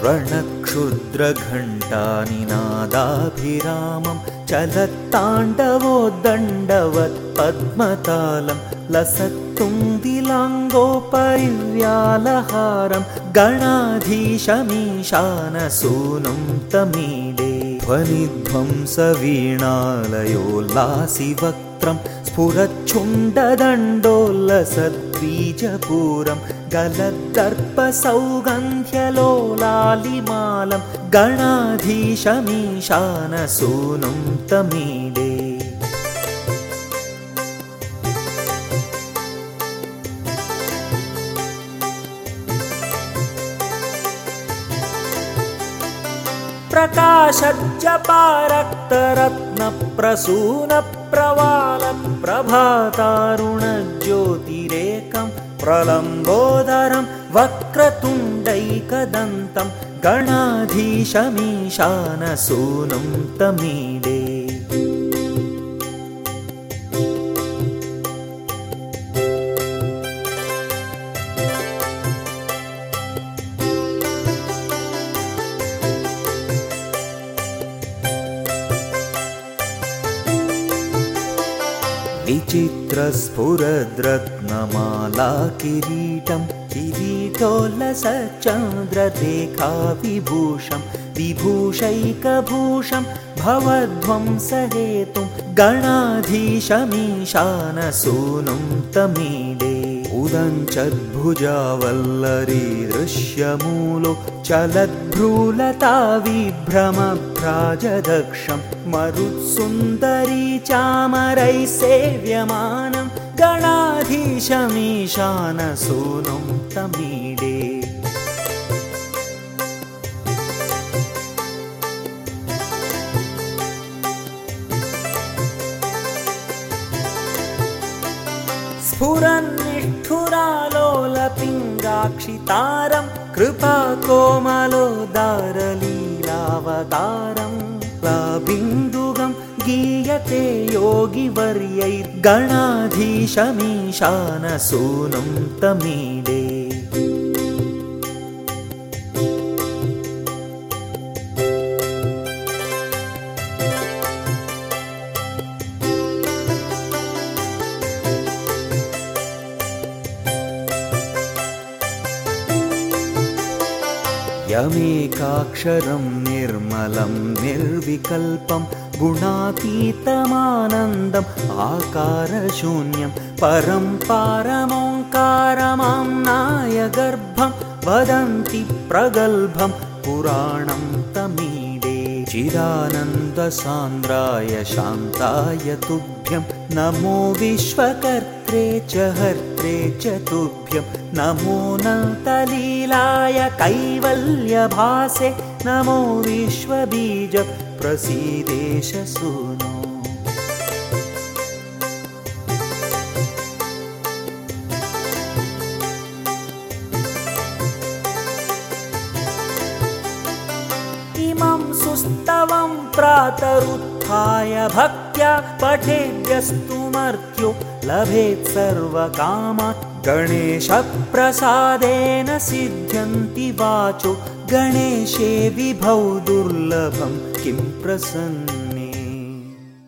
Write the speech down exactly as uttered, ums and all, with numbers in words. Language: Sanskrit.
रणक्षुद्रघण्टानिनादाभिरामं चलत्ताण्डवोद्दण्डवत् पद्मतालं लसत्तुङ्गिलाङ्गोपरिव्यालहारं गणाधीशमीशानसूनुं तमीडे ध्वनिध्वंसवीणालयोल्लासिवक्त्रं स्फुरच्छुण्डदण्डोल्लसद्बीजपूरं गलद्दर्पसौगन्ध्यलोलालिमालं गणाधीशमीशानसूनुं तमीडे प्रकाशज्जपारक्तरत्नप्रसूनप्रवालप्रभातारुणज्योतिरेकं प्रलम्बोदरं वक्रतुण्डैकदन्तं गणाधीशमीशानसूनुं तमीडे विचित्रस्फुरद्रत्नमालाकिरीटं किरीटोल्लसच्चन्द्ररेखाविभूषं विभूषैकभूषं भवध्वंसहेतुं गणाधीशमीशानसूनुं तमीडे उदञ्चद्भुजावल्लरीदृश्यमूलो चलद्भ्रूलता विभ्रमभ्राजदक्षं मरुत्सुन्दरी चामरैः सेव्यमानं गणाधीशमीशानसूनुं तमीडे स्फुरन्निष्ठुरालोलपिङ्गाक्षितारं कृपाकोमलोदारलीलावतारं लाबिन्दुगं गीयते योगिवर्यैर्गणाधीशमीशानसूनुं तमीडे यमेकाक्षरं निर्मलं निर्विकल्पं गुणातीतमानन्दम् आकारशून्यं परं पारमोङ्कारमाम्नायगर्भं वदन्ति प्रगल्भं पुराणं तमीडे चिदानन्दसान्द्राय शान्ताय तुभ्यं नमो विश्वकर्त्रे च हर्त्रे च तुभ्यं नमो नन्तलीलाय कैवल्यभासे नमो विश्वबीज प्रसीदेश सूनो इमं सुस्तवं प्रातरुत्थाय भक्त्या पठेद्यस्तु मर्त्यो लभेत् सर्वकामान् गणेशप्रसादेन सिद्ध्यन्ति वाचो गणेशे विभौ दुर्लभं किं प्रसन्नं